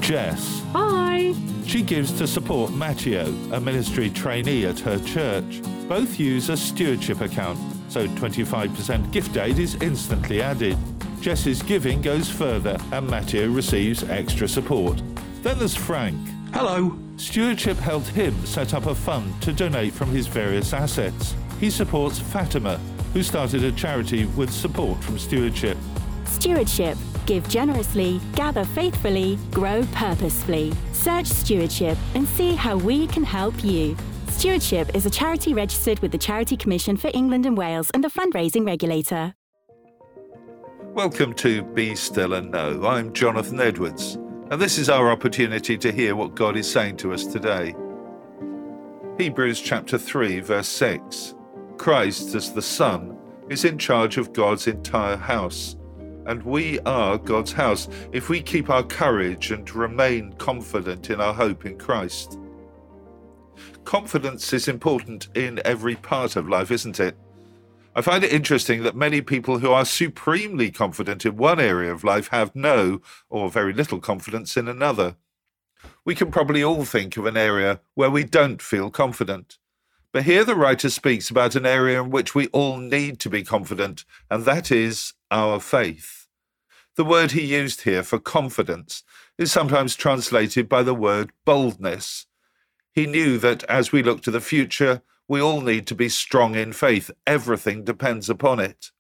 Jess. Hi. She gives to support Matteo, a ministry trainee at her church. Both use a stewardship account, so 25% gift aid is instantly added. Jess's giving goes further and Matteo receives extra support. Then there's Frank. Hello. Stewardship helped him set up a fund to donate from his various assets. He supports Fatima, who started a charity with support from Stewardship. Stewardship. Give generously, gather faithfully, grow purposefully. Search Stewardship and see how we can help you. Stewardship is a charity registered with the Charity Commission for England and Wales and the fundraising regulator. Welcome to Be Still and Know. I'm Jonathan Edwards, and this is our opportunity to hear what God is saying to us today. Hebrews chapter 3, verse 6. Christ, as the Son, is in charge of God's entire house, and we are God's house if we keep our courage and remain confident in our hope in Christ. Confidence is important in every part of life, isn't it? I find it interesting that many people who are supremely confident in one area of life have no or very little confidence in another. We can probably all think of an area where we don't feel confident. But here the writer speaks about an area in which we all need to be confident, and that is our faith. The word he used here for confidence is sometimes translated by the word boldness. He knew that as we look to the future, we all need to be strong in faith. Everything depends upon it.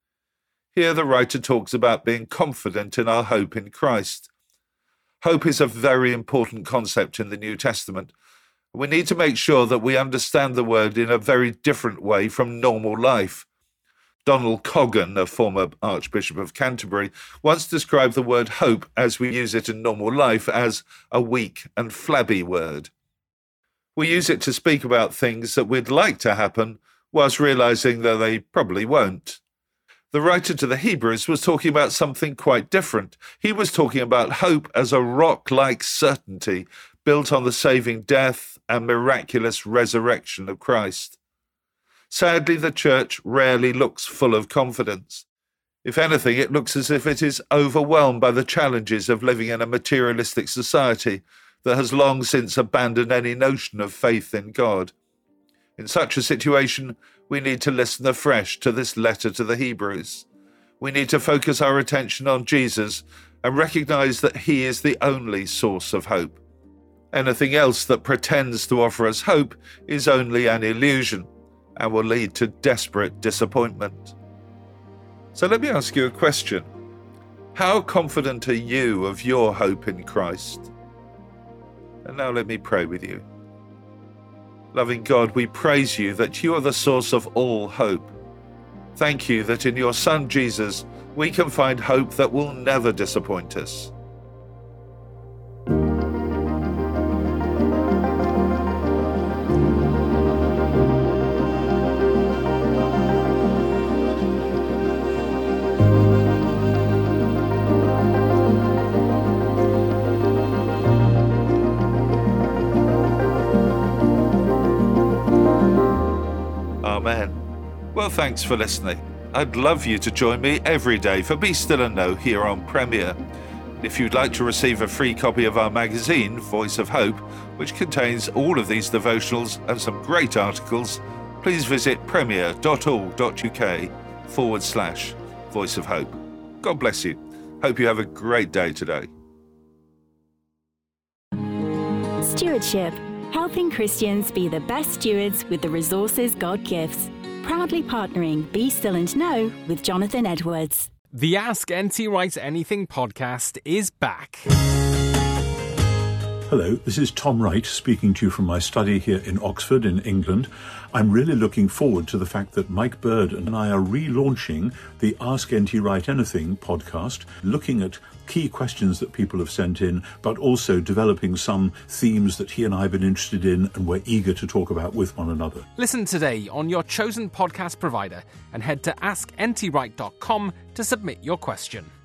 Here the writer talks about being confident in our hope in Christ. Hope is a very important concept in the New Testament. We need to make sure that we understand the word in a very different way from normal life. Donald Coggan, a former Archbishop of Canterbury, once described the word hope as we use it in normal life as a weak and flabby word. We use it to speak about things that we'd like to happen, whilst realizing that they probably won't. The writer to the Hebrews was talking about something quite different. He was talking about hope as a rock-like certainty built on the saving death and miraculous resurrection of Christ. Sadly, the church rarely looks full of confidence. If anything, it looks as if it is overwhelmed by the challenges of living in a materialistic society that has long since abandoned any notion of faith in God. In such a situation, we need to listen afresh to this letter to the Hebrews. We need to focus our attention on Jesus and recognize that he is the only source of hope. Anything else that pretends to offer us hope is only an illusion and will lead to desperate disappointment. So let me ask you a question. How confident are you of your hope in Christ? And now let me pray with you. Loving God, we praise you that you are the source of all hope. Thank you that in your Son Jesus we can find hope that will never disappoint us. Amen. Well, thanks for listening. I'd love you to join me every day for Be Still and Know here on Premier. If you'd like to receive a free copy of our magazine, Voice of Hope, which contains all of these devotionals and some great articles, please visit premier.org.uk/Voice of Hope. God bless you. Hope you have a great day today. Stewardship. Helping Christians be the best stewards with the resources God gives. Proudly partnering Be Still and Know with Jonathan Edwards. The Ask NT Wright Anything podcast is back. Hello, this is Tom Wright speaking to you from my study here in Oxford in England. I'm really looking forward to the fact that Mike Bird and I are relaunching the Ask NT Wright Anything podcast, looking at key questions that people have sent in, but also developing some themes that he and I have been interested in and we're eager to talk about with one another. Listen today on your chosen podcast provider and head to askntwright.com to submit your question.